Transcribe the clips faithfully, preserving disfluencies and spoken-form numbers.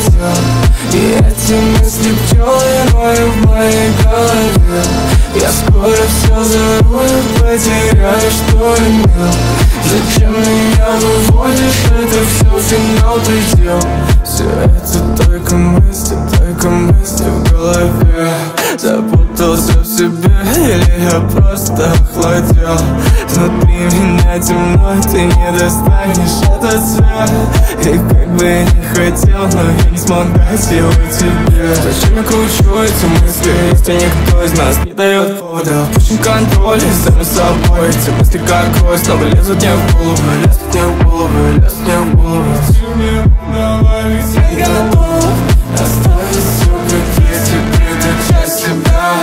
хотел. И эти мысли пчелы роют в моей голове. Я скоро все зарою, потеряю, что имел. Зачем меня выводишь, это все финал предел. Все это только мысли, только мысли в голове. Запутался в себе, или я просто охладел? Внутри меня темно, ты не достанешь этот свет. И как бы я не хотел, но я не смог дать его тебе. Зачем я кручу эти мысли, если никто из нас не дает повода? Пущен контроль и сами собой. Эти мысли как кровь снова лезут мне в голову. Лезут мне в голову, лезут мне в голову. Давай, ведь я готов оставить все как есть и принять часть себя.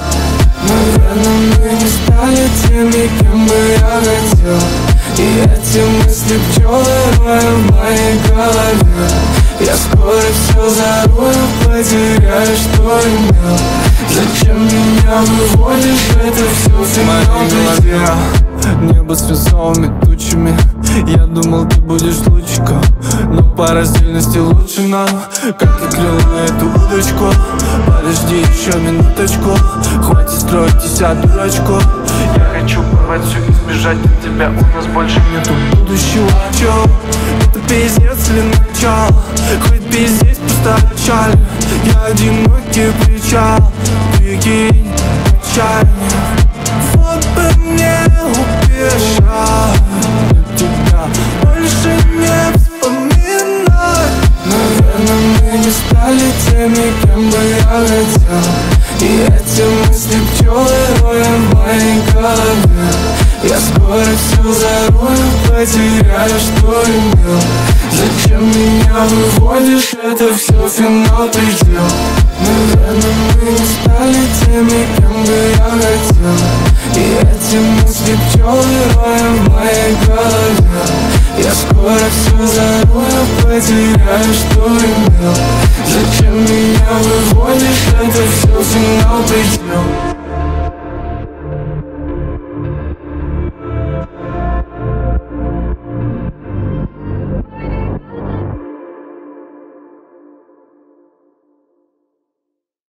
Наверное, мы не стали теми, кем бы я хотел. И эти мысли пчелы роют в моей голове. Я скоро все зарою, потеряю, что имел. Зачем меня выводишь, это все финал предел. Небо с весовыми тучами. Я думал, ты будешь лучиком, но по раздельности лучше нам. Как ты клюнул на эту удочку? Подожди еще минуточку. Хватит строить из себя дурачку. Я хочу порвать все и сбежать от тебя. У нас больше нету будущего. Чё? Это пиздец или начало? Хоть пиздец, просто печаль. Я одинокий причал. Прикинь, печаль. Вот бы мне убежать, тебя больше не вспоминать. Наверное, мы не стали теми, кем бы я хотел. И эти мысли пчелы роют в моей голове. Я скоро все зарою, потеряю, что имел. Зачем меня выводишь, это все финал предел. Наверное, мы не стали теми, кем бы я хотел. И эти мысли пчелы роют в моей голове. Я скоро все зарою, потеряю, что имел. Зачем меня выводишь, это все финал предел.